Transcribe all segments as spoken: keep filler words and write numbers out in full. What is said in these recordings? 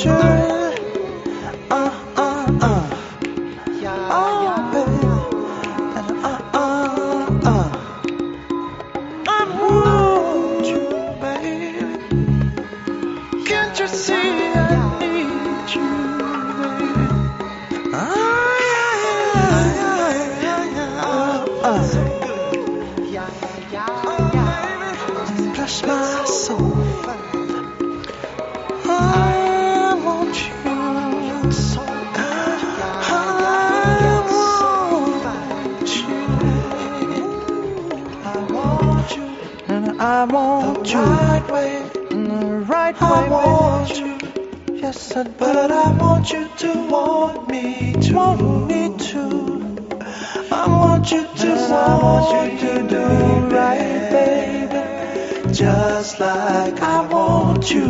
return. Uh, uh, uh. Oh, baby. Uh, uh, uh. I want you, baby. Can't you see I need you, baby? Ah, uh, uh, bless my soul. I want you. I want you. And I want you. The right way. In the right way. I want you. Yes, I do. But I want you to want me to. Want me to. I want you to. Yes, I want you to do right, baby. Just like I want you.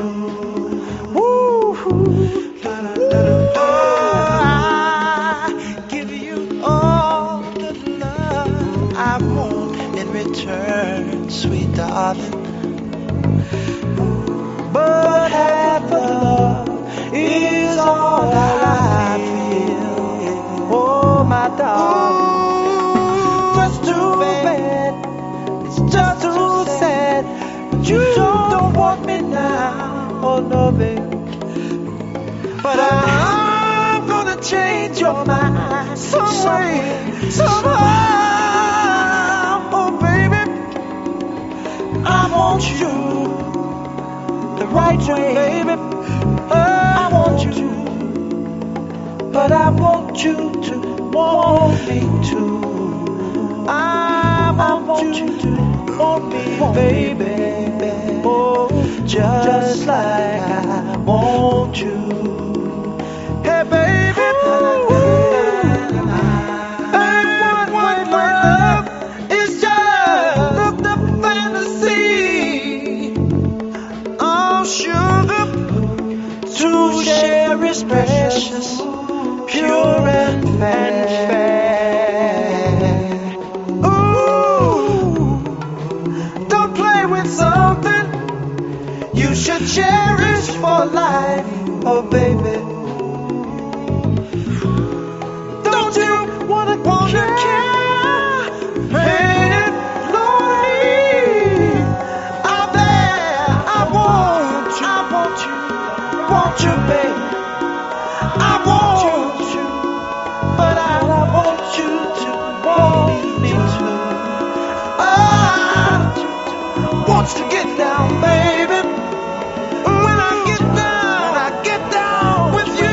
Woo. Oh, I give you all the love I want in return, sweet darling. But half of love is all I feel. Oh, my darling, it's too bad. It's just too sad. But you don't want me now. Oh, no, baby. But I'm gonna change your mind some way, somehow. Oh, baby, I want you the right way, baby. I want you, but I want you to want me too. I want you to want me, baby. Oh, just like I want you. Hey, baby. And what my love is just the fantasy. Oh, sugar, to share is precious, pure and fair. Ooh, don't play with something you should cherish for life. Oh, baby. Don't you wanna, wanna care? Hey, lonely out there. I want you, I want you, want you, baby. I want you, but I want you to want me too. I want to get down, baby. When I get down, I get down with you.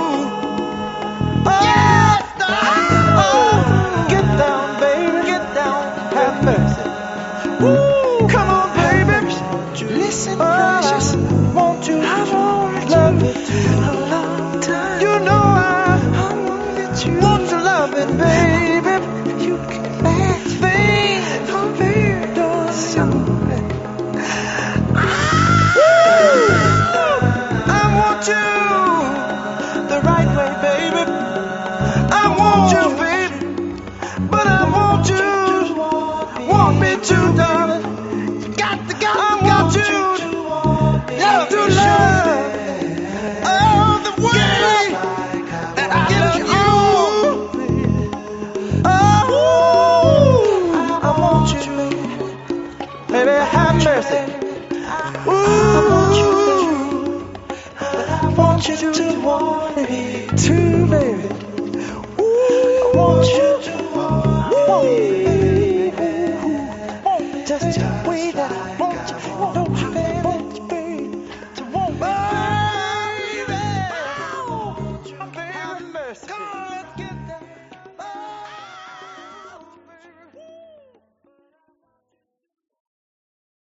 Woo, come on, baby. Listen, precious. Won't you? I want love it a long time. You know I, I want you. Want to love it, baby. You can make things for me, don't something. I want you the right way, baby. I want you, baby, but I want you. Want me to, darling. You got to, got, I want you yeah, to love. Oh, the way that I love you. Oh, I want you, baby. Have mercy. Ooh, I want you, but I want you to want me too, baby. Ooh, I want you to want me.